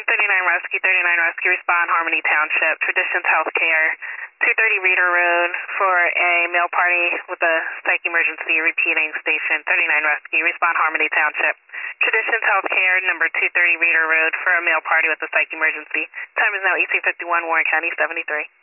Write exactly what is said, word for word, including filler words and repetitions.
thirty-nine Rescue, thirty-nine Rescue, respond Harmony Township, Traditions Healthcare, two thirty Reader Road for a male party with a psych emergency repeating station, thirty-nine Rescue, respond Harmony Township, Traditions Healthcare, number two thirty Reader Road for a male party with a psych emergency. Time is now eighteen fifty-one, Warren County, seventy-three.